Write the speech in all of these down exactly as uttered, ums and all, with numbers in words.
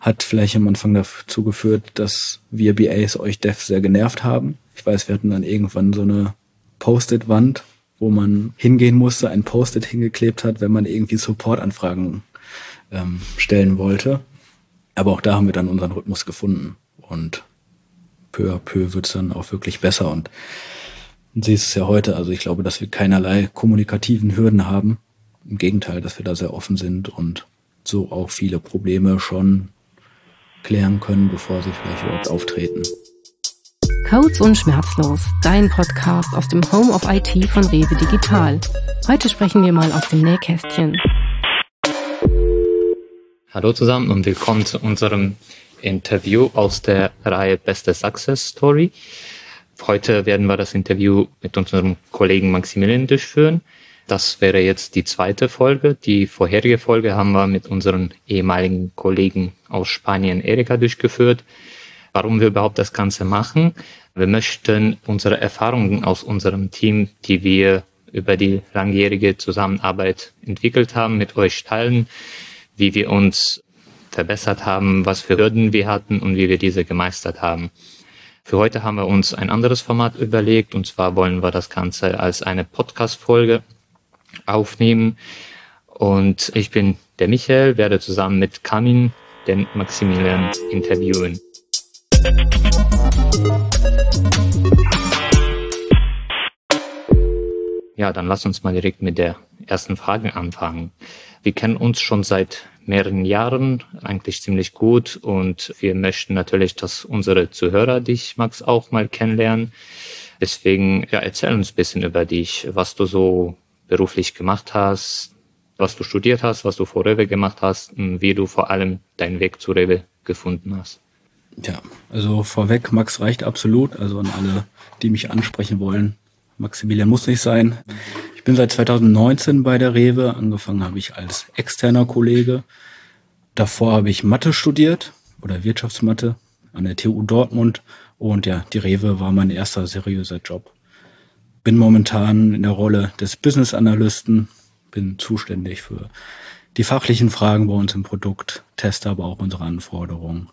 Hat vielleicht am Anfang dazu geführt, dass wir B As euch Devs sehr genervt haben. Ich weiß, wir hatten dann irgendwann so eine Post-it-Wand, wo man hingehen musste, ein Post-it hingeklebt hat, wenn man irgendwie Support-Anfragen ähm, stellen wollte. Aber auch da haben wir dann unseren Rhythmus gefunden. Und peu à peu wird es dann auch wirklich besser. Und du siehst es ja heute, also ich glaube, dass wir keinerlei kommunikativen Hürden haben. Im Gegenteil, dass wir da sehr offen sind und so auch viele Probleme schon klären können, bevor sie vielleicht überhaupt auftreten. Codes und Schmerzlos, dein Podcast aus dem Home of I T von Rewe Digital. Heute sprechen wir mal aus dem Nähkästchen. Hallo zusammen und willkommen zu unserem Interview aus der Reihe Beste Success Story. Heute werden wir das Interview mit unserem Kollegen Maximilian durchführen. Das wäre jetzt die zweite Folge. Die vorherige Folge haben wir mit unseren ehemaligen Kollegen aus Spanien, Erika, durchgeführt. Warum wir überhaupt das Ganze machen? Wir möchten unsere Erfahrungen aus unserem Team, die wir über die langjährige Zusammenarbeit entwickelt haben, mit euch teilen, wie wir uns verbessert haben, was für Hürden wir hatten und wie wir diese gemeistert haben. Für heute haben wir uns ein anderes Format überlegt, und zwar wollen wir das Ganze als eine Podcast-Folge aufnehmen. Und ich bin der Michael, werde zusammen mit Kamin den Maximilian interviewen. Ja, dann lass uns mal direkt mit der ersten Frage anfangen. Wir kennen uns schon seit mehreren Jahren, eigentlich ziemlich gut, und wir möchten natürlich, dass unsere Zuhörer dich, Max, auch mal kennenlernen. Deswegen, ja, erzähl uns ein bisschen über dich, was du so beruflich gemacht hast, was du studiert hast, was du vor Rewe gemacht hast und wie du vor allem deinen Weg zu Rewe gefunden hast. Ja, also vorweg, Max reicht absolut. Also an alle, die mich ansprechen wollen, Maximilian muss nicht sein. Ich bin seit zweitausendneunzehn bei der Rewe. Angefangen habe ich als externer Kollege. Davor habe ich Mathe studiert oder Wirtschaftsmathe an der T U Dortmund. Und ja, die Rewe war mein erster seriöser Job. Bin momentan in der Rolle des Business Analysten, bin zuständig für die fachlichen Fragen bei uns im Produkt, teste aber auch unsere Anforderungen,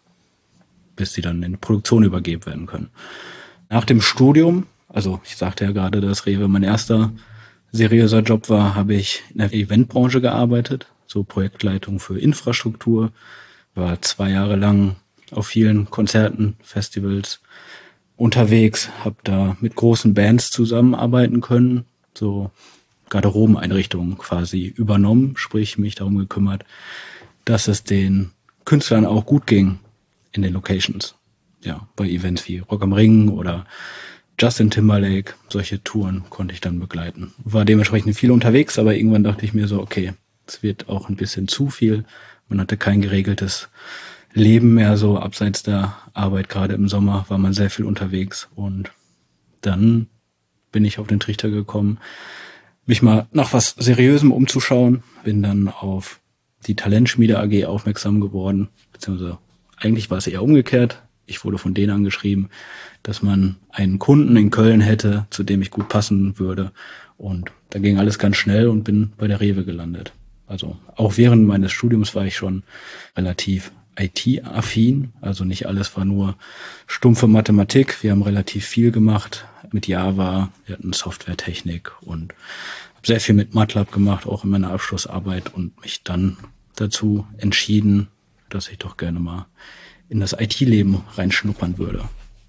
bis sie dann in die Produktion übergeben werden können. Nach dem Studium, also ich sagte ja gerade, dass Rewe mein erster seriöser Job war, habe ich in der Eventbranche gearbeitet, so Projektleitung für Infrastruktur, war zwei Jahre lang auf vielen Konzerten, Festivals unterwegs, habe da mit großen Bands zusammenarbeiten können, so Garderobeneinrichtungen quasi übernommen, sprich mich darum gekümmert, dass es den Künstlern auch gut ging in den Locations. Ja, bei Events wie Rock am Ring oder Justin Timberlake, solche Touren konnte ich dann begleiten. War dementsprechend viel unterwegs, aber irgendwann dachte ich mir so, okay, es wird auch ein bisschen zu viel. Man hatte kein geregeltes Leben mehr, so abseits der Arbeit. Gerade im Sommer war man sehr viel unterwegs, und dann bin ich auf den Trichter gekommen, mich mal nach was Seriösem umzuschauen. Bin dann auf die Talentschmiede A G aufmerksam geworden, beziehungsweise eigentlich war es eher umgekehrt. Ich wurde von denen angeschrieben, dass man einen Kunden in Köln hätte, zu dem ich gut passen würde. Und da ging alles ganz schnell und bin bei der Rewe gelandet. Also auch während meines Studiums war ich schon relativ I T-affin. Also nicht alles war nur stumpfe Mathematik. Wir haben relativ viel gemacht mit Java. Wir hatten Softwaretechnik und habe sehr viel mit MATLAB gemacht, auch in meiner Abschlussarbeit, und mich dann dazu entschieden, dass ich doch gerne mal in das I T-Leben reinschnuppern würde.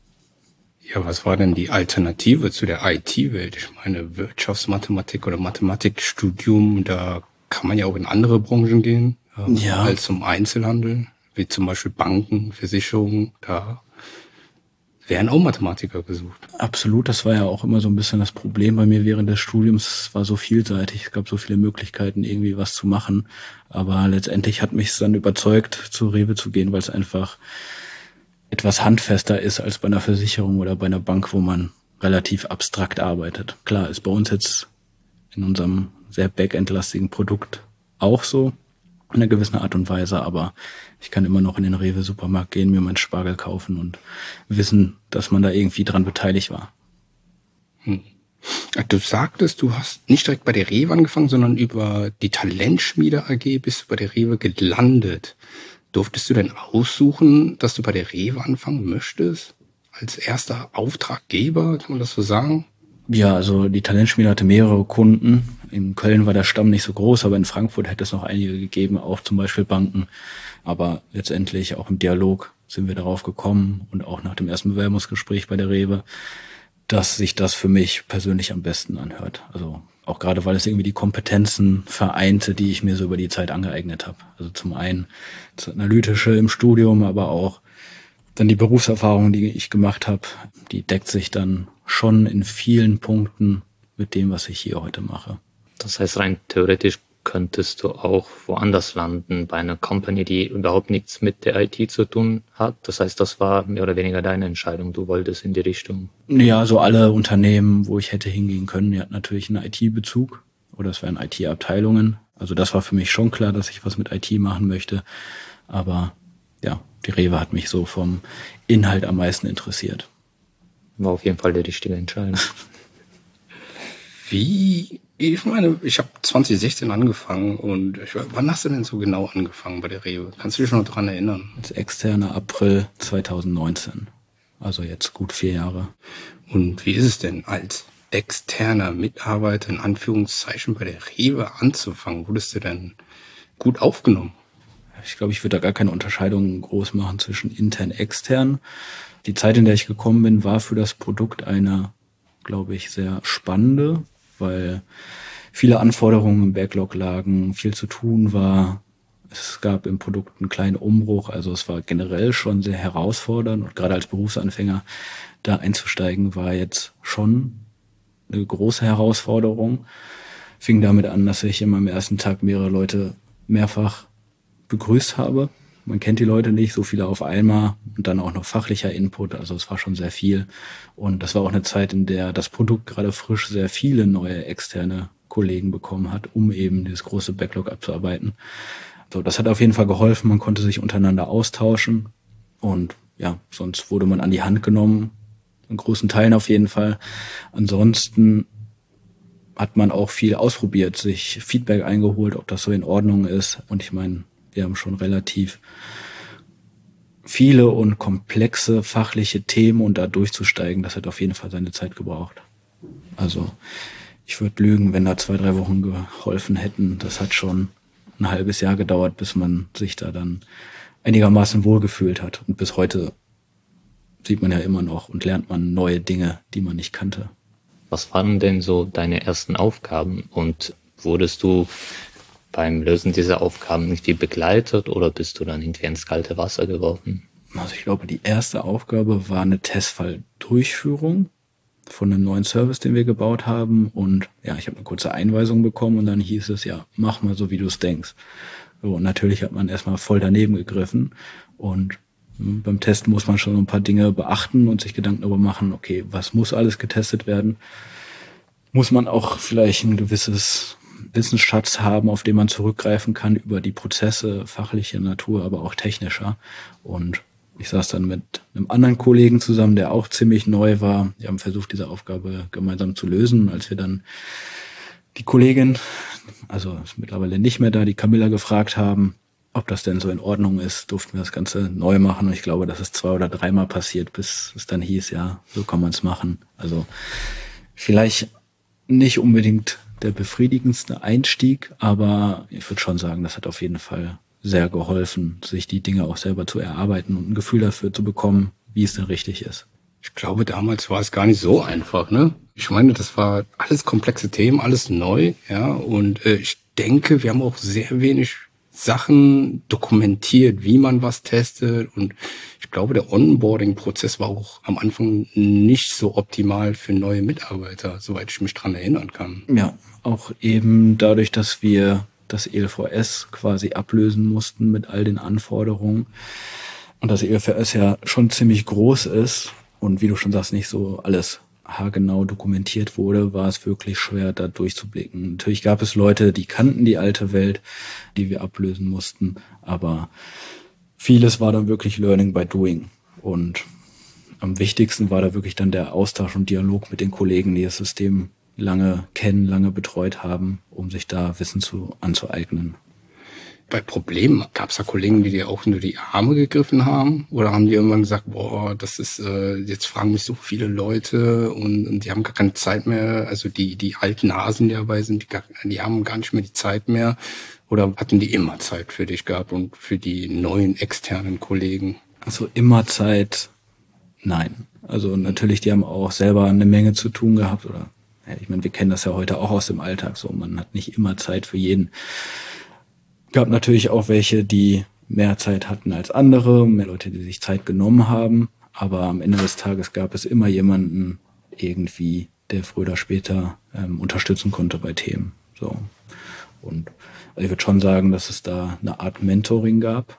Ja, was war denn die Alternative zu der I T-Welt? Ich meine, Wirtschaftsmathematik oder Mathematikstudium, da kann man ja auch in andere Branchen gehen, ähm, ja, als zum Einzelhandel, wie zum Beispiel Banken, Versicherungen. Da werden auch Mathematiker gesucht. Absolut, das war ja auch immer so ein bisschen das Problem bei mir während des Studiums. Es war so vielseitig, es gab so viele Möglichkeiten, irgendwie was zu machen. Aber letztendlich hat mich es dann überzeugt, zu Rewe zu gehen, weil es einfach etwas handfester ist als bei einer Versicherung oder bei einer Bank, wo man relativ abstrakt arbeitet. Klar, ist bei uns jetzt in unserem sehr backendlastigen Produkt auch so, in einer gewissen Art und Weise, aber ich kann immer noch in den Rewe-Supermarkt gehen, mir meinen Spargel kaufen und wissen, dass man da irgendwie dran beteiligt war. Hm. Du sagtest, du hast nicht direkt bei der Rewe angefangen, sondern über die Talentschmiede A G bist du bei der Rewe gelandet. Durftest du denn aussuchen, dass du bei der Rewe anfangen möchtest? Als erster Auftraggeber, kann man das so sagen? Ja, also die Talentschmiede hatte mehrere Kunden. In Köln war der Stamm nicht so groß, aber in Frankfurt hätte es noch einige gegeben, auch zum Beispiel Banken. Aber letztendlich auch im Dialog sind wir darauf gekommen und auch nach dem ersten Bewerbungsgespräch bei der Rewe, dass sich das für mich persönlich am besten anhört. Also auch gerade, weil es irgendwie die Kompetenzen vereinte, die ich mir so über die Zeit angeeignet habe. Also zum einen das Analytische im Studium, aber auch dann die Berufserfahrung, die ich gemacht habe, die deckt sich dann schon in vielen Punkten mit dem, was ich hier heute mache. Das heißt, rein theoretisch könntest du auch woanders landen, bei einer Company, die überhaupt nichts mit der I T zu tun hat. Das heißt, das war mehr oder weniger deine Entscheidung. Du wolltest in die Richtung. Ja, so alle Unternehmen, wo ich hätte hingehen können, die hatten natürlich einen I T-Bezug oder es wären I T-Abteilungen. Also das war für mich schon klar, dass ich was mit I T machen möchte. Aber ja, die Rewe hat mich so vom Inhalt am meisten interessiert. War auf jeden Fall die richtige Entscheidung. Wie, ich meine, ich habe zwanzig sechzehn angefangen und ich, wann hast du denn so genau angefangen bei der Rewe? Kannst du dich noch dran erinnern? Als externer April zweitausendneunzehn, also jetzt gut vier Jahre. Und wie ist es denn als externer Mitarbeiter in Anführungszeichen bei der Rewe anzufangen? Wurdest du denn gut aufgenommen? Ich glaube, ich würde da gar keine Unterscheidung groß machen zwischen intern und extern. Die Zeit, in der ich gekommen bin, war für das Produkt eine, glaube ich, sehr spannende, weil viele Anforderungen im Backlog lagen, viel zu tun war. Es gab im Produkt einen kleinen Umbruch, also es war generell schon sehr herausfordernd und gerade als Berufsanfänger da einzusteigen war jetzt schon eine große Herausforderung. Fing damit an, dass ich immer am ersten Tag mehrere Leute mehrfach begrüßt habe. Man kennt die Leute nicht, so viele auf einmal und dann auch noch fachlicher Input, also es war schon sehr viel. Und das war auch eine Zeit, in der das Produkt gerade frisch sehr viele neue externe Kollegen bekommen hat, um eben dieses große Backlog abzuarbeiten. So, das hat auf jeden Fall geholfen, man konnte sich untereinander austauschen und ja, sonst wurde man an die Hand genommen, in großen Teilen auf jeden Fall. Ansonsten hat man auch viel ausprobiert, sich Feedback eingeholt, ob das so in Ordnung ist. Und ich meine, wir haben schon relativ viele und komplexe fachliche Themen und da durchzusteigen, das hat auf jeden Fall seine Zeit gebraucht. Also ich würde lügen, wenn da zwei, drei Wochen geholfen hätten. Das hat schon ein halbes Jahr gedauert, bis man sich da dann einigermaßen wohlgefühlt hat. Und bis heute sieht man ja immer noch und lernt man neue Dinge, die man nicht kannte. Was waren denn so deine ersten Aufgaben und wurdest du beim Lösen dieser Aufgaben irgendwie begleitet oder bist du dann irgendwie ins kalte Wasser geworfen? Also ich glaube, die erste Aufgabe war eine Testfalldurchführung von einem neuen Service, den wir gebaut haben. Und ja, ich habe eine kurze Einweisung bekommen und dann hieß es, ja, mach mal so, wie du es denkst. So, und natürlich hat man erstmal voll daneben gegriffen. Und hm, beim Testen muss man schon ein paar Dinge beachten und sich Gedanken darüber machen, okay, was muss alles getestet werden? Muss man auch vielleicht ein gewisses Wissensschatz haben, auf den man zurückgreifen kann über die Prozesse fachlicher Natur, aber auch technischer. Und ich saß dann mit einem anderen Kollegen zusammen, der auch ziemlich neu war. Wir haben versucht, diese Aufgabe gemeinsam zu lösen. Als wir dann die Kollegin, also ist mittlerweile nicht mehr da, die Camilla gefragt haben, ob das denn so in Ordnung ist, durften wir das Ganze neu machen. Und ich glaube, das ist zwei oder dreimal passiert, bis es dann hieß, ja, so kann man es machen. Also vielleicht nicht unbedingt der befriedigendste Einstieg, aber ich würde schon sagen, das hat auf jeden Fall sehr geholfen, sich die Dinge auch selber zu erarbeiten und ein Gefühl dafür zu bekommen, wie es denn richtig ist. Ich glaube, damals war es gar nicht so einfach, ne? Ich meine, das war alles komplexe Themen, alles neu, ja, und äh, ich denke, wir haben auch sehr wenig Sachen dokumentiert, wie man was testet, und ich glaube, der Onboarding-Prozess war auch am Anfang nicht so optimal für neue Mitarbeiter, soweit ich mich dran erinnern kann. Ja, auch eben dadurch, dass wir das E L V S quasi ablösen mussten mit all den Anforderungen und das E L V S ja schon ziemlich groß ist und wie du schon sagst, nicht so alles haargenau dokumentiert wurde, war es wirklich schwer, da durchzublicken. Natürlich gab es Leute, die kannten die alte Welt, die wir ablösen mussten, aber vieles war dann wirklich Learning by Doing. Und am wichtigsten war da wirklich dann der Austausch und Dialog mit den Kollegen, die das System lange kennen, lange betreut haben, um sich da Wissen zu anzueignen. bei Problemen, gab es da Kollegen, die dir auch nur die Arme gegriffen haben? Oder haben die irgendwann gesagt, boah, das ist, äh, jetzt fragen mich so viele Leute und, und die haben gar keine Zeit mehr, also die die alten Hasen, die dabei sind, die, gar, die haben gar nicht mehr die Zeit mehr? Oder hatten die immer Zeit für dich gehabt und für die neuen externen Kollegen? Also immer Zeit, nein. Also natürlich, die haben auch selber eine Menge zu tun gehabt. Oder ja, ich meine, wir kennen das ja heute auch aus dem Alltag so. Man hat nicht immer Zeit für jeden. Gab natürlich auch welche, die mehr Zeit hatten als andere, mehr Leute, die sich Zeit genommen haben. Aber am Ende des Tages gab es immer jemanden irgendwie, der früher oder später ähm, unterstützen konnte bei Themen. So. Und also ich würde schon sagen, dass es da eine Art Mentoring gab.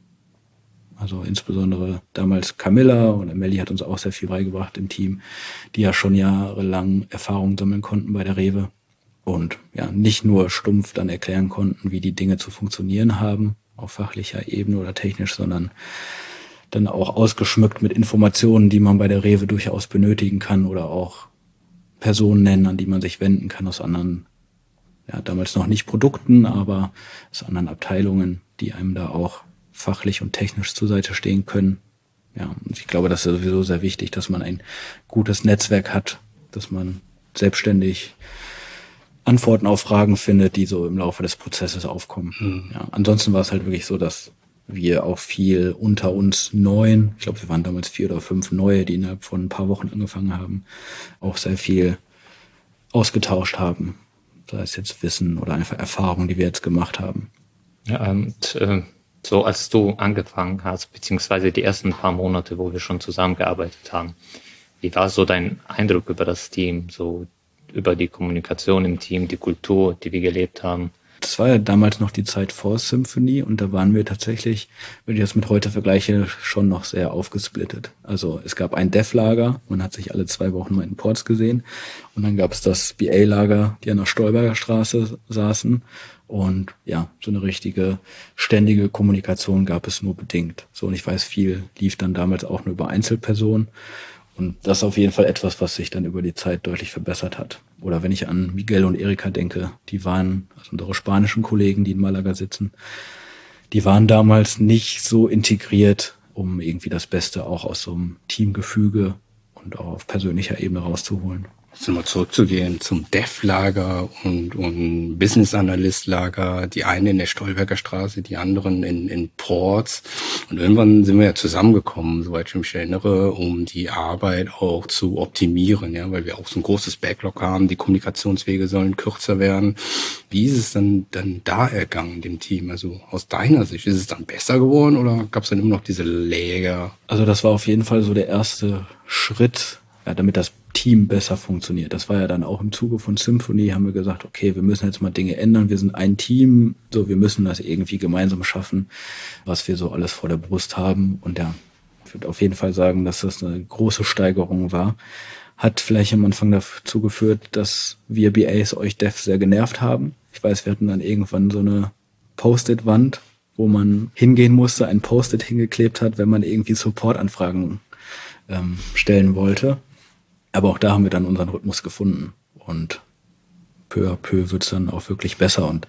Also insbesondere damals Camilla und Melli hat uns auch sehr viel beigebracht im Team, die ja schon jahrelang Erfahrung sammeln konnten bei der Rewe. Und ja, nicht nur stumpf dann erklären konnten, wie die Dinge zu funktionieren haben, auf fachlicher Ebene oder technisch, sondern dann auch ausgeschmückt mit Informationen, die man bei der Rewe durchaus benötigen kann oder auch Personen nennen, an die man sich wenden kann aus anderen, ja, damals noch nicht Produkten, aber aus anderen Abteilungen, die einem da auch fachlich und technisch zur Seite stehen können. Ja, und ich glaube, das ist sowieso sehr wichtig, dass man ein gutes Netzwerk hat, dass man selbstständig Antworten auf Fragen findet, die so im Laufe des Prozesses aufkommen. Mhm. Ja, ansonsten war es halt wirklich so, dass wir auch viel unter uns Neuen, ich glaube, wir waren damals vier oder fünf Neue, die innerhalb von ein paar Wochen angefangen haben, auch sehr viel ausgetauscht haben. Sei es jetzt Wissen oder einfach Erfahrungen, die wir jetzt gemacht haben. Ja, und äh, so als du angefangen hast, beziehungsweise die ersten paar Monate, wo wir schon zusammengearbeitet haben, wie war so dein Eindruck über das Team, so über die Kommunikation im Team, die Kultur, die wir gelebt haben? Das war ja damals noch die Zeit vor Symphony und da waren wir tatsächlich, wenn ich das mit heute vergleiche, schon noch sehr aufgesplittet. Also es gab ein Dev-Lager, man hat sich alle zwei Wochen mal in Ports gesehen und dann gab es das B A-Lager, die an der Stolberger Straße saßen und ja, so eine richtige ständige Kommunikation gab es nur bedingt. So, und ich weiß, viel lief dann damals auch nur über Einzelpersonen. Und das ist auf jeden Fall etwas, was sich dann über die Zeit deutlich verbessert hat. Oder wenn ich an Miguel und Erika denke, die waren, also unsere spanischen Kollegen, die in Malaga sitzen, die waren damals nicht so integriert, um irgendwie das Beste auch aus so einem Teamgefüge und auch auf persönlicher Ebene rauszuholen. Also mal zurückzugehen zum Dev-Lager und, und Business-Analyst-Lager, die eine in der Stolberger Straße, die anderen in, in Ports. Und irgendwann sind wir ja zusammengekommen, soweit ich mich erinnere, um die Arbeit auch zu optimieren, ja, weil wir auch so ein großes Backlog haben, die Kommunikationswege sollen kürzer werden. Wie ist es dann, dann da ergangen, dem Team? Also aus deiner Sicht, ist es dann besser geworden oder gab es dann immer noch diese Läger? Also das war auf jeden Fall so der erste Schritt, ja, damit das Team besser funktioniert. Das war ja dann auch im Zuge von Symphony, haben wir gesagt, okay, wir müssen jetzt mal Dinge ändern, wir sind ein Team, so, wir müssen das irgendwie gemeinsam schaffen, was wir so alles vor der Brust haben. Und ja, ich würde auf jeden Fall sagen, dass das eine große Steigerung war. Hat vielleicht am Anfang dazu geführt, dass wir B As euch Devs sehr genervt haben. Ich weiß, wir hatten dann irgendwann so eine Post-it-Wand, wo man hingehen musste, ein Post-it hingeklebt hat, wenn man irgendwie Support-Anfragen ähm, stellen wollte. Aber auch da haben wir dann unseren Rhythmus gefunden und peu à peu wird es dann auch wirklich besser und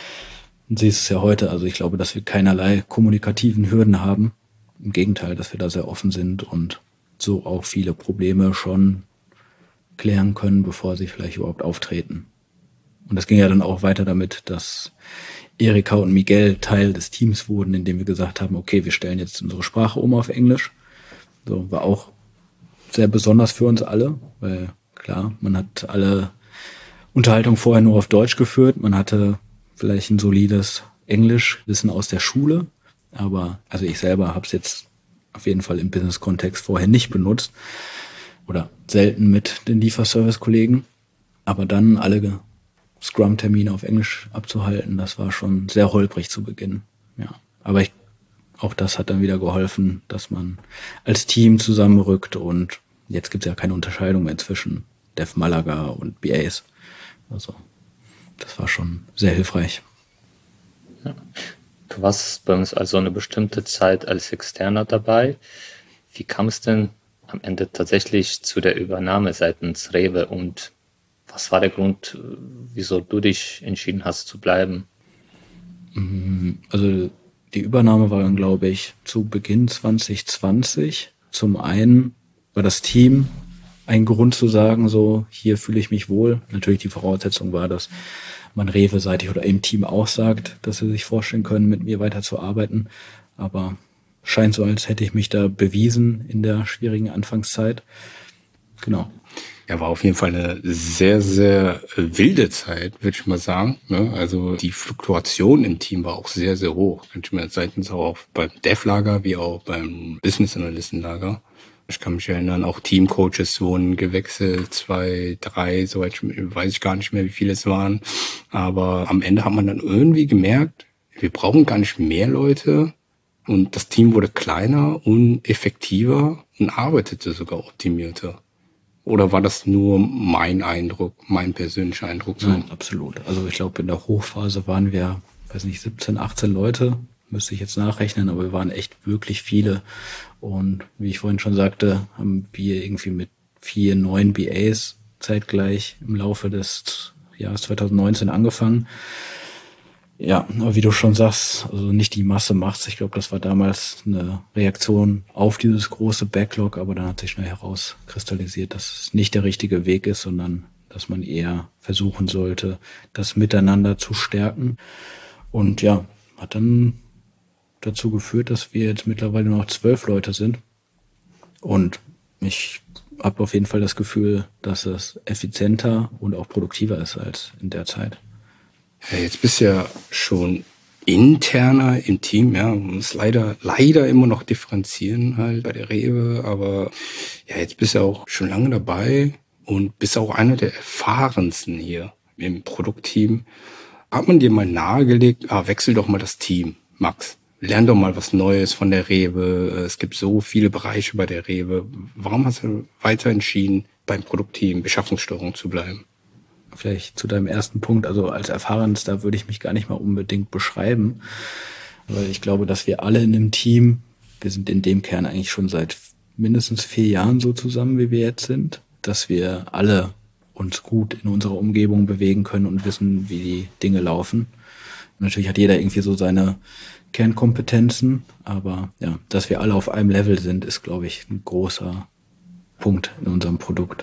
du siehst es ja heute, also ich glaube, dass wir keinerlei kommunikativen Hürden haben. Im Gegenteil, dass wir da sehr offen sind und so auch viele Probleme schon klären können, bevor sie vielleicht überhaupt auftreten. Und das ging ja dann auch weiter damit, dass Erika und Miguel Teil des Teams wurden, indem wir gesagt haben, okay, wir stellen jetzt unsere Sprache um auf Englisch. So war auch sehr besonders für uns alle, weil klar, man hat alle Unterhaltungen vorher nur auf Deutsch geführt, man hatte vielleicht ein solides Englischwissen aus der Schule, aber also ich selber habe es jetzt auf jeden Fall im Business-Kontext vorher nicht benutzt oder selten mit den Lieferservice-Kollegen, aber dann alle Scrum-Termine auf Englisch abzuhalten, das war schon sehr holprig zu Beginn, ja, aber ich auch das hat dann wieder geholfen, dass man als Team zusammenrückt und jetzt gibt es ja keine Unterscheidung mehr zwischen Dev Malaga und B As. Also das war schon sehr hilfreich. Ja. Du warst bei uns also eine bestimmte Zeit als Externer dabei. Wie kam es denn am Ende tatsächlich zu der Übernahme seitens Rewe und was war der Grund, wieso du dich entschieden hast zu bleiben? Also die Übernahme war dann, glaube ich, zu Beginn zwanzig zwanzig. Zum einen war das Team ein Grund zu sagen, so, hier fühle ich mich wohl. Natürlich die Voraussetzung war, dass man Rewe-seitig oder im Team auch sagt, dass sie sich vorstellen können, mit mir weiterzuarbeiten. Aber scheint so, als hätte ich mich da bewiesen in der schwierigen Anfangszeit. Genau. Ja, war auf jeden Fall eine sehr, sehr wilde Zeit, würde ich mal sagen. Also die Fluktuation im Team war auch sehr, sehr hoch. Könnte ich mir seitens auch beim Dev-Lager wie auch beim Business-Analysten-Lager. Ich kann mich erinnern, auch Teamcoaches wurden gewechselt, zwei, drei, soweit ich, weiß ich gar nicht mehr, wie viele es waren. Aber am Ende hat man dann irgendwie gemerkt, wir brauchen gar nicht mehr Leute. Und das Team wurde kleiner und effektiver und arbeitete sogar optimierter. Oder war das nur mein Eindruck, mein persönlicher Eindruck? So? Nein, absolut. Also ich glaube, in der Hochphase waren wir, weiß nicht, siebzehn, achtzehn Leute. Müsste ich jetzt nachrechnen, aber wir waren echt wirklich viele. Und wie ich vorhin schon sagte, haben wir irgendwie mit vier neuen B As zeitgleich im Laufe des Jahres zwanzig neunzehn angefangen. Ja, aber wie du schon sagst, also nicht die Masse macht's. Ich glaube, das war damals eine Reaktion auf dieses große Backlog, aber dann hat sich schnell herauskristallisiert, dass es nicht der richtige Weg ist, sondern dass man eher versuchen sollte, das Miteinander zu stärken. Und ja, hat dann dazu geführt, dass wir jetzt mittlerweile noch zwölf Leute sind. Und ich habe auf jeden Fall das Gefühl, dass es effizienter und auch produktiver ist als in der Zeit. Ja, jetzt bist du ja schon interner im Team, ja, man muss leider, leider immer noch differenzieren halt bei der Rewe, aber ja, jetzt bist du auch schon lange dabei und bist auch einer der erfahrensten hier im Produktteam. Hat man dir mal nahegelegt, ah, wechsel doch mal das Team, Max. Lern doch mal was Neues von der Rewe. Es gibt so viele Bereiche bei der Rewe. Warum hast du weiter entschieden, beim Produktteam Beschaffungssteuerung zu bleiben? Vielleicht zu deinem ersten Punkt, also als Erfahrenster würde ich mich gar nicht mal unbedingt beschreiben, weil ich glaube, dass wir alle in dem Team, wir sind in dem Kern eigentlich schon seit mindestens vier Jahren so zusammen, wie wir jetzt sind, dass wir alle uns gut in unserer Umgebung bewegen können und wissen, wie die Dinge laufen. Und natürlich hat jeder irgendwie so seine Kernkompetenzen, aber ja, dass wir alle auf einem Level sind, ist, glaube ich, ein großer Punkt in unserem Produkt.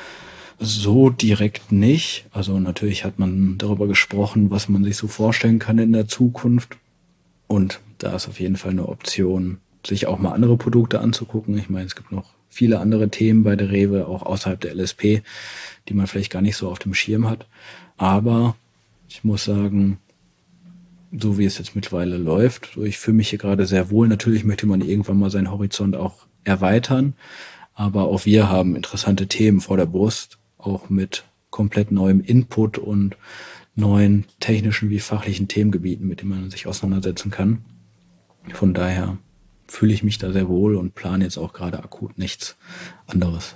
So direkt nicht. Also natürlich hat man darüber gesprochen, was man sich so vorstellen kann in der Zukunft. Und da ist auf jeden Fall eine Option, sich auch mal andere Produkte anzugucken. Ich meine, es gibt noch viele andere Themen bei der Rewe, auch außerhalb der L S P, die man vielleicht gar nicht so auf dem Schirm hat. Aber ich muss sagen, so wie es jetzt mittlerweile läuft, so ich fühle mich hier gerade sehr wohl. Natürlich möchte man irgendwann mal seinen Horizont auch erweitern. Aber auch wir haben interessante Themen vor der Brust, auch mit komplett neuem Input und neuen technischen wie fachlichen Themengebieten, mit denen man sich auseinandersetzen kann. Von daher fühle ich mich da sehr wohl und plane jetzt auch gerade akut nichts anderes.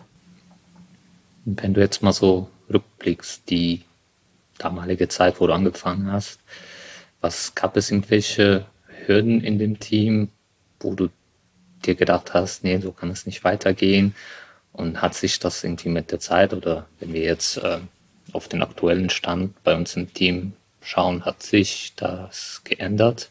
Wenn du jetzt mal so rückblickst, die damalige Zeit, wo du angefangen hast, was gab es irgendwelche Hürden in dem Team, wo du dir gedacht hast, nee, so kann es nicht weitergehen? Und hat sich das irgendwie mit der Zeit, oder wenn wir jetzt äh, auf den aktuellen Stand bei uns im Team schauen, hat sich das geändert?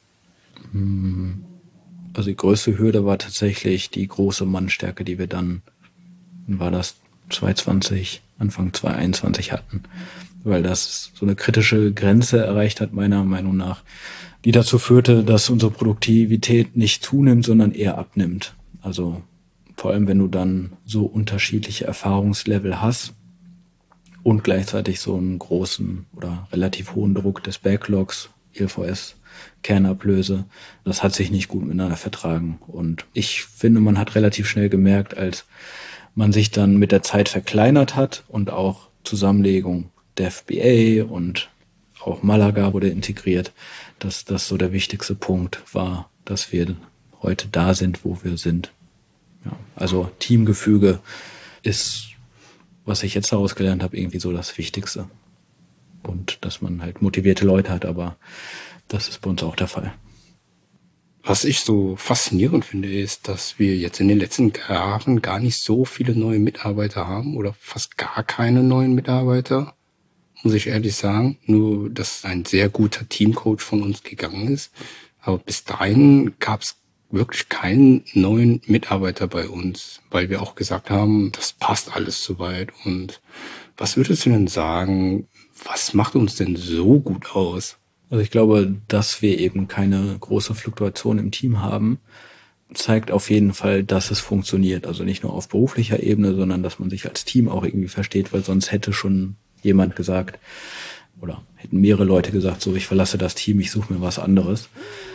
Also die größte Hürde war tatsächlich die große Mannstärke, die wir dann, war das zwanzig zwanzig, Anfang zwanzig einundzwanzig hatten. Weil das so eine kritische Grenze erreicht hat, meiner Meinung nach, die dazu führte, dass unsere Produktivität nicht zunimmt, sondern eher abnimmt. Also vor allem, wenn du dann so unterschiedliche Erfahrungslevel hast und gleichzeitig so einen großen oder relativ hohen Druck des Backlogs, I L V S, Kernablöse, das hat sich nicht gut miteinander vertragen. Und ich finde, man hat relativ schnell gemerkt, als man sich dann mit der Zeit verkleinert hat und auch Zusammenlegung Dev B A und auch Malaga wurde integriert, dass das so der wichtigste Punkt war, dass wir heute da sind, wo wir sind. Ja, also Teamgefüge ist, was ich jetzt daraus gelernt habe, irgendwie so das Wichtigste. Und dass man halt motivierte Leute hat, aber das ist bei uns auch der Fall. Was ich so faszinierend finde, ist, dass wir jetzt in den letzten Jahren gar nicht so viele neue Mitarbeiter haben oder fast gar keine neuen Mitarbeiter. muss ich ehrlich sagen. Nur, dass ein sehr guter Teamcoach von uns gegangen ist. Aber bis dahin gab es wirklich keinen neuen Mitarbeiter bei uns, weil wir auch gesagt haben, das passt alles soweit. Und was würdest du denn sagen, was macht uns denn so gut aus? Also ich glaube, dass wir eben keine große Fluktuation im Team haben, zeigt auf jeden Fall, dass es funktioniert. Also nicht nur auf beruflicher Ebene, sondern dass man sich als Team auch irgendwie versteht, weil sonst hätte schon jemand gesagt oder hätten mehrere Leute gesagt, so, ich verlasse das Team, ich suche mir was anderes.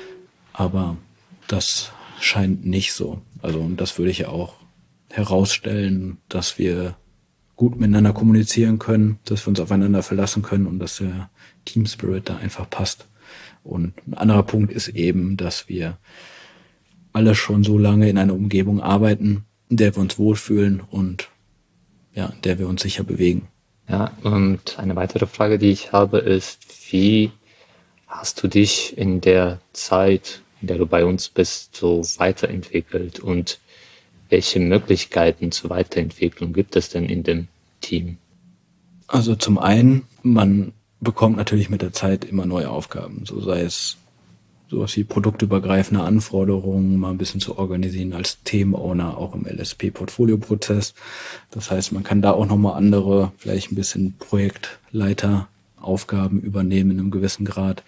Aber das scheint nicht so. Also und das würde ich ja auch herausstellen, dass wir gut miteinander kommunizieren können, dass wir uns aufeinander verlassen können und dass der Team Spirit da einfach passt. Und ein anderer Punkt ist eben, dass wir alle schon so lange in einer Umgebung arbeiten, in der wir uns wohlfühlen und ja, in der wir uns sicher bewegen. Ja, und eine weitere Frage, die ich habe, ist, wie hast du dich in der Zeit, in der du bei uns bist, so weiterentwickelt und welche Möglichkeiten zur Weiterentwicklung gibt es denn in dem Team? Also zum einen, man bekommt natürlich mit der Zeit immer neue Aufgaben, so sei es sowas wie produktübergreifende Anforderungen mal ein bisschen zu organisieren als Themenowner, auch im L S P-Portfolio-Prozess. Das heißt, man kann da auch nochmal andere, vielleicht ein bisschen Projektleiteraufgaben übernehmen in einem gewissen Grad.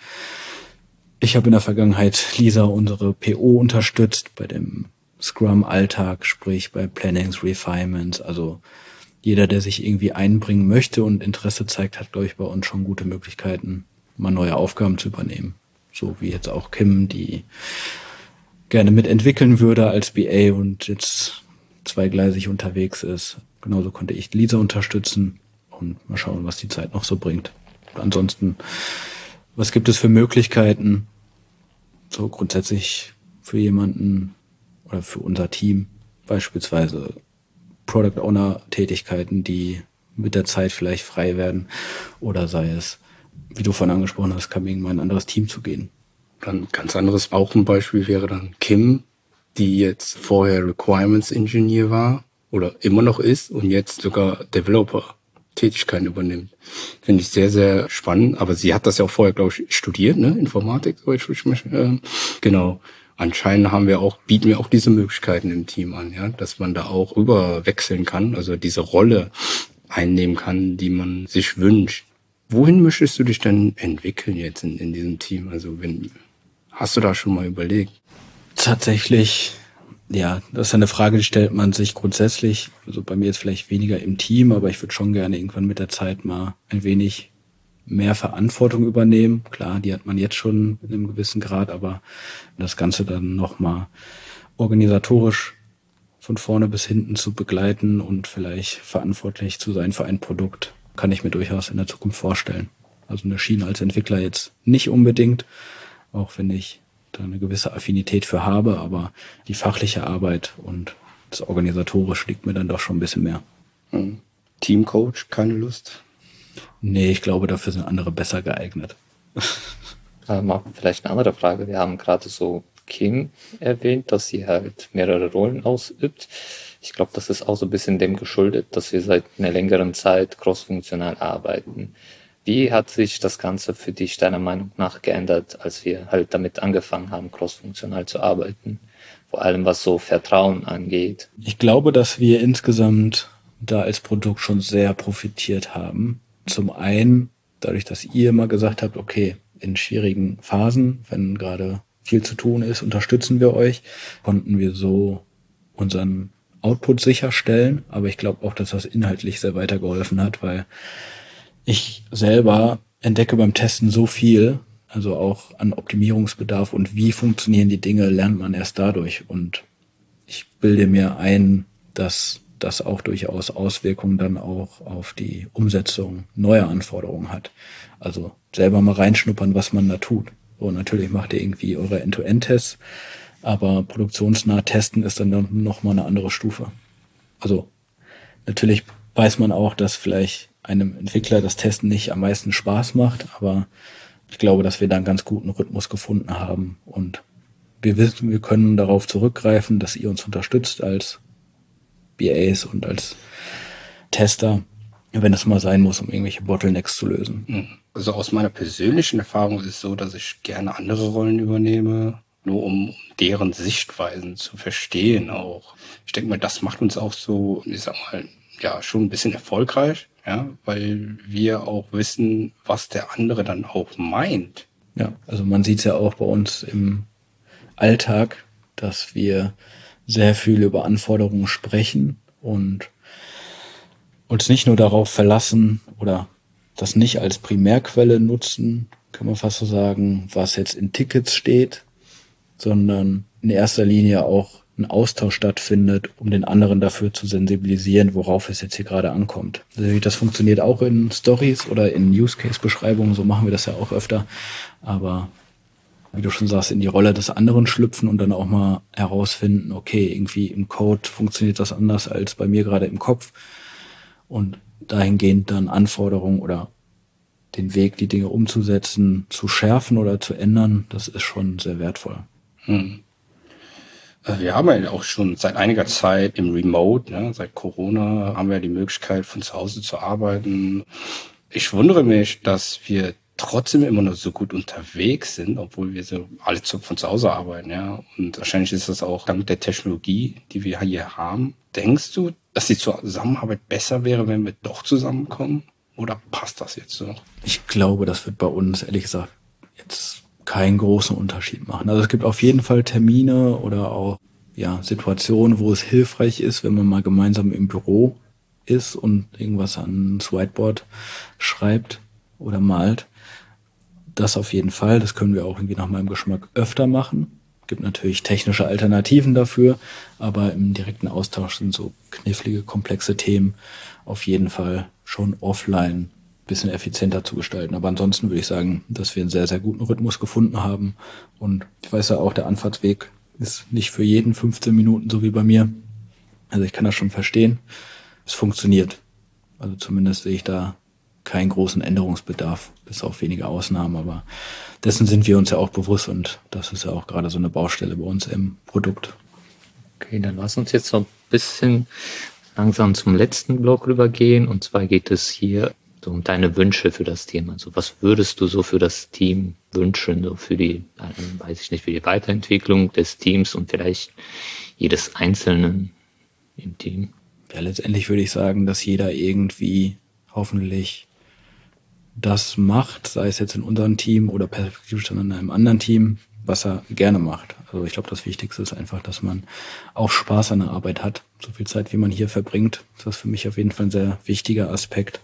Ich habe in der Vergangenheit Lisa, unsere P O, unterstützt bei dem Scrum-Alltag, sprich bei Plannings, Refinements. Also jeder, der sich irgendwie einbringen möchte und Interesse zeigt, hat, glaube ich, bei uns schon gute Möglichkeiten, mal neue Aufgaben zu übernehmen. So wie jetzt auch Kim, die gerne mitentwickeln würde als B A und jetzt zweigleisig unterwegs ist. Genauso konnte ich Lisa unterstützen und mal schauen, was die Zeit noch so bringt. Ansonsten, was gibt es für Möglichkeiten, so grundsätzlich für jemanden oder für unser Team, beispielsweise Product Owner Tätigkeiten, die mit der Zeit vielleicht frei werden, oder sei es, wie du vorhin angesprochen hast, Coming, mal in ein anderes Team zu gehen. Dann ganz anderes auch ein Beispiel wäre dann Kim, die jetzt vorher Requirements Engineer war oder immer noch ist und jetzt sogar Developer Tätigkeiten übernimmt. Finde ich sehr, sehr spannend. Aber sie hat das ja auch vorher, glaube ich, studiert, ne? Informatik, so ich mich, äh, genau. Anscheinend haben wir auch, bieten wir auch diese Möglichkeiten im Team an, ja, dass man da auch rüber wechseln kann, also diese Rolle einnehmen kann, die man sich wünscht. Wohin möchtest du dich denn entwickeln jetzt in, in diesem Team? Also wenn, hast du da schon mal überlegt? Tatsächlich, ja, das ist eine Frage, die stellt man sich grundsätzlich. Also bei mir jetzt vielleicht weniger im Team, aber ich würde schon gerne irgendwann mit der Zeit mal ein wenig mehr Verantwortung übernehmen. Klar, die hat man jetzt schon in einem gewissen Grad, aber das Ganze dann nochmal organisatorisch von vorne bis hinten zu begleiten und vielleicht verantwortlich zu sein für ein Produkt, kann ich mir durchaus in der Zukunft vorstellen. Also eine Schiene als Entwickler jetzt nicht unbedingt, auch wenn ich da eine gewisse Affinität für habe, aber die fachliche Arbeit und das Organisatorische liegt mir dann doch schon ein bisschen mehr. Hm. Teamcoach, keine Lust? Nee, ich glaube, dafür sind andere besser geeignet. Ähm, vielleicht eine andere Frage. Wir haben gerade so Kim erwähnt, dass sie halt mehrere Rollen ausübt. Ich glaube, das ist auch so ein bisschen dem geschuldet, dass wir seit einer längeren Zeit crossfunktional arbeiten. Wie hat sich das Ganze für dich deiner Meinung nach geändert, als wir halt damit angefangen haben, crossfunktional zu arbeiten? Vor allem was so Vertrauen angeht. Ich glaube, dass wir insgesamt da als Produkt schon sehr profitiert haben. Zum einen dadurch, dass ihr immer gesagt habt, okay, in schwierigen Phasen, wenn gerade viel zu tun ist, unterstützen wir euch, konnten wir so unseren Output sicherstellen. Aber ich glaube auch, dass das inhaltlich sehr weitergeholfen hat, weil ich selber entdecke beim Testen so viel, also auch an Optimierungsbedarf und wie funktionieren die Dinge, lernt man erst dadurch. Und ich bilde mir ein, dass das auch durchaus Auswirkungen dann auch auf die Umsetzung neuer Anforderungen hat. Also selber mal reinschnuppern, was man da tut. So, natürlich macht ihr irgendwie eure End-to-End-Tests, aber produktionsnah testen ist dann noch mal eine andere Stufe. Also natürlich weiß man auch, dass vielleicht einem Entwickler das Testen nicht am meisten Spaß macht, aber ich glaube, dass wir da einen ganz guten Rhythmus gefunden haben und wir wissen, wir können darauf zurückgreifen, dass ihr uns unterstützt als B As und als Tester wenn es mal sein muss, um irgendwelche Bottlenecks zu lösen. Also aus meiner persönlichen Erfahrung ist es so, dass ich gerne andere Rollen übernehme, nur um deren Sichtweisen zu verstehen auch. Ich denke mal, das macht uns auch so, ich sag mal, ja, schon ein bisschen erfolgreich, ja, weil wir auch wissen, was der andere dann auch meint. Ja, also man sieht es ja auch bei uns im Alltag, dass wir sehr viel über Anforderungen sprechen und uns nicht nur darauf verlassen oder das nicht als Primärquelle nutzen, kann man fast so sagen, was jetzt in Tickets steht, sondern in erster Linie auch ein Austausch stattfindet, um den anderen dafür zu sensibilisieren, worauf es jetzt hier gerade ankommt. Also das funktioniert auch in Stories oder in Use-Case-Beschreibungen, so machen wir das ja auch öfter, aber wie du schon sagst, in die Rolle des anderen schlüpfen und dann auch mal herausfinden, okay, irgendwie im Code funktioniert das anders als bei mir gerade im Kopf. Und dahingehend dann Anforderungen oder den Weg, die Dinge umzusetzen, zu schärfen oder zu ändern, das ist schon sehr wertvoll. Hm. Wir haben ja auch schon seit einiger Zeit im Remote, ne, seit Corona, haben wir die Möglichkeit, von zu Hause zu arbeiten. Ich wundere mich, dass wir trotzdem immer noch so gut unterwegs sind, obwohl wir so alle zu, von zu Hause arbeiten, ja. Und wahrscheinlich ist das auch dank der Technologie, die wir hier haben. Denkst du, dass die Zusammenarbeit besser wäre, wenn wir doch zusammenkommen? Oder passt das jetzt so? Ich glaube, das wird bei uns, ehrlich gesagt, jetzt keinen großen Unterschied machen. Also es gibt auf jeden Fall Termine oder auch ja Situationen, wo es hilfreich ist, wenn man mal gemeinsam im Büro ist und irgendwas ans Whiteboard schreibt oder malt. Das auf jeden Fall. Das können wir auch irgendwie nach meinem Geschmack öfter machen. Gibt natürlich technische Alternativen dafür, aber im direkten Austausch sind so knifflige, komplexe Themen auf jeden Fall schon offline ein bisschen effizienter zu gestalten. Aber ansonsten würde ich sagen, dass wir einen sehr, sehr guten Rhythmus gefunden haben. Und ich weiß ja auch, der Anfahrtsweg ist nicht für jeden fünfzehn Minuten, so wie bei mir. Also ich kann das schon verstehen. Es funktioniert. Also zumindest sehe ich da keinen großen Änderungsbedarf, bis auf wenige Ausnahmen, aber dessen sind wir uns ja auch bewusst und das ist ja auch gerade so eine Baustelle bei uns im Produkt. Okay, dann lass uns jetzt so ein bisschen langsam zum letzten Block rübergehen und zwar geht es hier so um deine Wünsche für das Team. Also was würdest du so für das Team wünschen, so für die, weiß ich nicht, für die Weiterentwicklung des Teams und vielleicht jedes Einzelnen im Team? Ja, letztendlich würde ich sagen, dass jeder irgendwie hoffentlich das macht, sei es jetzt in unserem Team oder perspektivisch dann in einem anderen Team, was er gerne macht. Also ich glaube, das Wichtigste ist einfach, dass man auch Spaß an der Arbeit hat. So viel Zeit, wie man hier verbringt, das ist für mich auf jeden Fall ein sehr wichtiger Aspekt.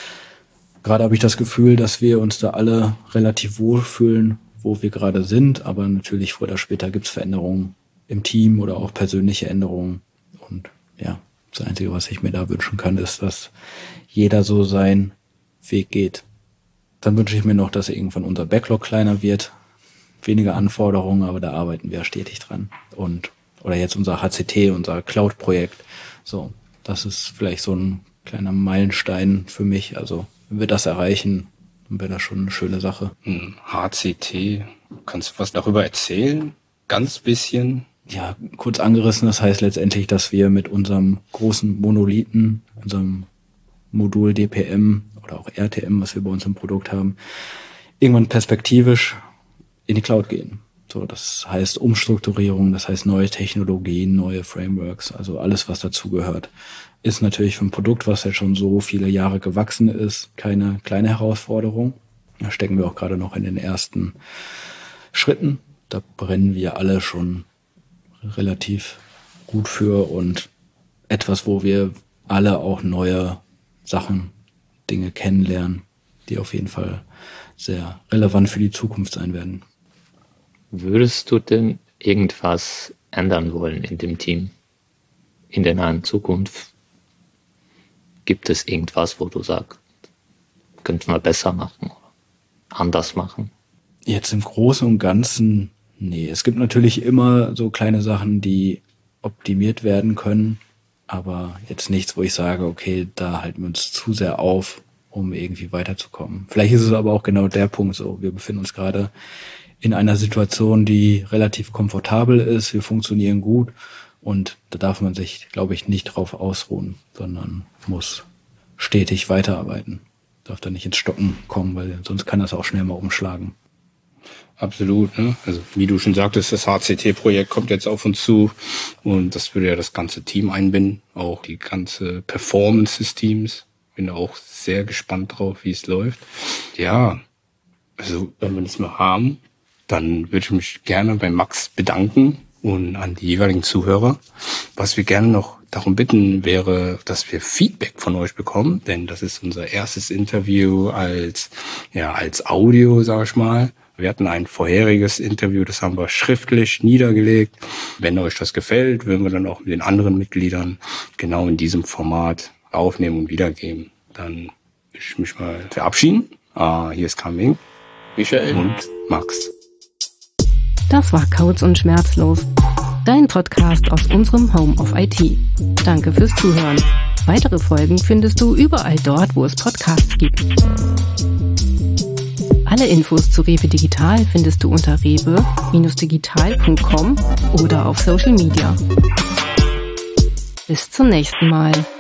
Gerade habe ich das Gefühl, dass wir uns da alle relativ wohlfühlen, wo wir gerade sind, aber natürlich früher oder später gibt es Veränderungen im Team oder auch persönliche Änderungen. Und ja, das Einzige, was ich mir da wünschen kann, ist, dass jeder so seinen Weg geht. Dann wünsche ich mir noch, dass irgendwann unser Backlog kleiner wird, weniger Anforderungen, aber da arbeiten wir stetig dran. Und oder jetzt unser H C T, unser Cloud-Projekt. So, das ist vielleicht so ein kleiner Meilenstein für mich. Also wenn wir das erreichen, dann wäre das schon eine schöne Sache. H C T, kannst du was darüber erzählen? Ganz bisschen. Ja, kurz angerissen, das heißt letztendlich, dass wir mit unserem großen Monolithen, unserem Modul D P M oder auch R T M, was wir bei uns im Produkt haben, irgendwann perspektivisch in die Cloud gehen. So, das heißt Umstrukturierung, das heißt neue Technologien, neue Frameworks, also alles, was dazugehört. Ist natürlich für ein Produkt, was ja schon so viele Jahre gewachsen ist, keine kleine Herausforderung. Da stecken wir auch gerade noch in den ersten Schritten. Da brennen wir alle schon relativ gut für und etwas, wo wir alle auch neue Sachen, Dinge kennenlernen, die auf jeden Fall sehr relevant für die Zukunft sein werden. Würdest du denn irgendwas ändern wollen in dem Team in der nahen Zukunft? Gibt es irgendwas, wo du sagst, könnten wir besser machen, anders machen? Jetzt im Großen und Ganzen, nee. Es gibt natürlich immer so kleine Sachen, die optimiert werden können, aber jetzt nichts, wo ich sage, okay, da halten wir uns zu sehr auf, um irgendwie weiterzukommen. Vielleicht ist es aber auch genau der Punkt so. Wir befinden uns gerade in einer Situation, die relativ komfortabel ist. Wir funktionieren gut und da darf man sich, glaube ich, nicht drauf ausruhen, sondern muss stetig weiterarbeiten. Darf da nicht ins Stocken kommen, weil sonst kann das auch schnell mal umschlagen. Absolut, ne? Also wie du schon sagtest, das H C T-Projekt kommt jetzt auf uns zu und das würde ja das ganze Team einbinden, auch die ganze Performance des Teams. Bin auch sehr gespannt drauf, wie es läuft. Ja, also wenn wir das mal haben, dann würde ich mich gerne bei Max bedanken und an die jeweiligen Zuhörer. Was wir gerne noch darum bitten, wäre, dass wir Feedback von euch bekommen, denn das ist unser erstes Interview als, ja, als Audio, sag ich mal. Wir hatten ein vorheriges Interview, das haben wir schriftlich niedergelegt. Wenn euch das gefällt, würden wir dann auch mit den anderen Mitgliedern genau in diesem Format aufnehmen und wiedergeben. Dann will ich mich mal verabschieden. Ah, hier ist Kaming, Michael und Max. Das war Codes und Schmerzlos, dein Podcast aus unserem Home of I T. Danke fürs Zuhören. Weitere Folgen findest du überall dort, wo es Podcasts gibt. Alle Infos zu Rewe Digital findest du unter rewe Digital punkt com oder auf Social Media. Bis zum nächsten Mal.